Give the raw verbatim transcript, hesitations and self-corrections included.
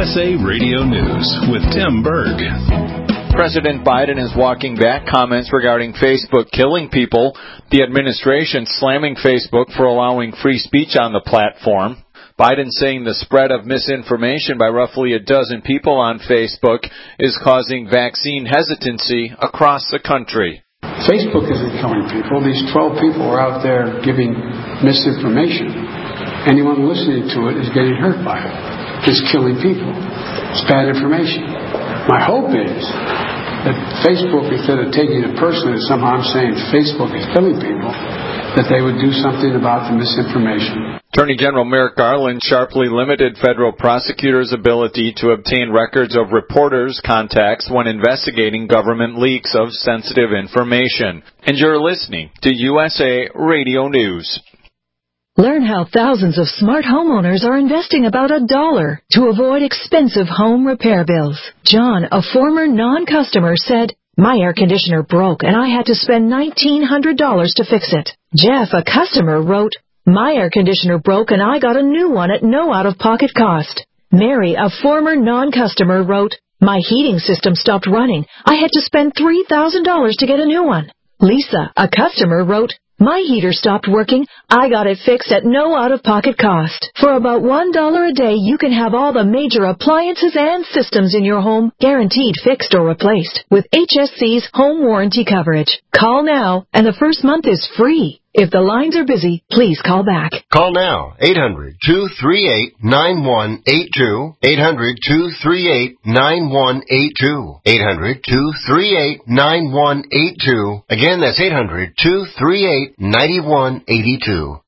S A Radio News with Tim Berg. President Biden is walking back comments regarding Facebook killing people, the administration slamming Facebook for allowing free speech on the platform. Biden saying the spread of misinformation by roughly a dozen people on Facebook is causing vaccine hesitancy across the country. Facebook isn't killing people. These twelve people are out there giving misinformation. Anyone listening to it is getting hurt by it. It's killing people. It's bad information. My hope is that Facebook, instead of taking it personally, somehow I'm saying Facebook is killing people, that they would do something about the misinformation. Attorney General Merrick Garland sharply limited federal prosecutors' ability to obtain records of reporters' contacts when investigating government leaks of sensitive information. And you're listening to U S A Radio News. Learn how thousands of smart homeowners are investing about a dollar to avoid expensive home repair bills. John, a former non-customer, said, "My air conditioner broke and I had to spend nineteen hundred dollars to fix it." Jeff, a customer, wrote, "My air conditioner broke and I got a new one at no out-of-pocket cost." Mary, a former non-customer, wrote, "My heating system stopped running. I had to spend three thousand dollars to get a new one." Lisa, a customer, wrote, "My heater stopped working. I got it fixed at no out-of-pocket cost." For about one dollar a day, you can have all the major appliances and systems in your home guaranteed fixed or replaced with H S C's home warranty coverage. Call now, and the first month is free. If the lines are busy, please call back. Call now, eight hundred, two three eight, nine one eight two, eight hundred, two three eight, nine one eight two, eight hundred, two three eight, nine one eight two. Again, that's eight hundred, two three eight, nine one eight two.